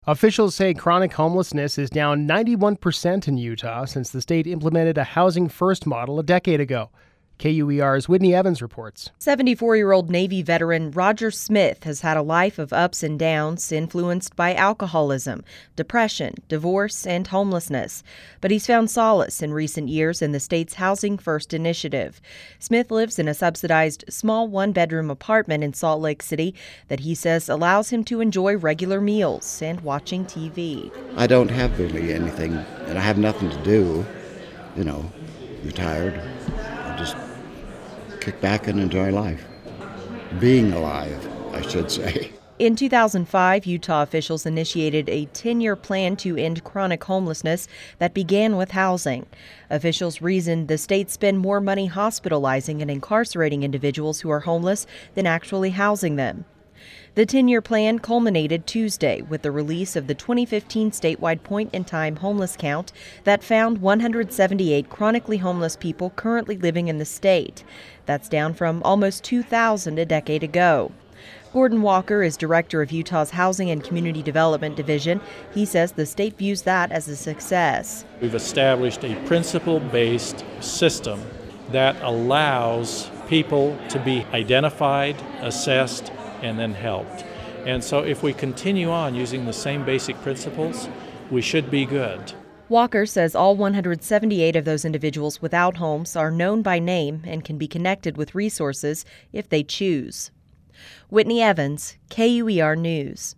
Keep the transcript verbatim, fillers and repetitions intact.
Officials say chronic homelessness is down ninety-one percent in Utah since the state implemented a Housing First model a decade ago. K U E R's Whitney Evans reports. seventy-four-year-old Navy veteran Roger Smith has had a life of ups and downs influenced by alcoholism, depression, divorce, and homelessness. But he's found solace in recent years in the state's Housing First initiative. Smith lives in a subsidized small one-bedroom apartment in Salt Lake City that he says allows him to enjoy regular meals and watching T V. I don't have really anything, and I have nothing to do, you know, retired. I just kick back and enjoy life. Being alive, I should say. In two thousand five, Utah officials initiated a ten-year plan to end chronic homelessness that began with housing. Officials reasoned the state spend more money hospitalizing and incarcerating individuals who are homeless than actually housing them. The ten-year plan culminated Tuesday with the release of the twenty fifteen statewide point-in-time homeless count that found one hundred seventy-eight chronically homeless people currently living in the state. That's down from almost two thousand a decade ago. Gordon Walker is director of Utah's Housing and Community Development Division. He says the state views that as a success. We've established a principle-based system that allows people to be identified, assessed, and then helped. And so if we continue on using the same basic principles, we should be good. Walker says all one hundred seventy-eight of those individuals without homes are known by name and can be connected with resources if they choose. Whitney Evans, K U E R News.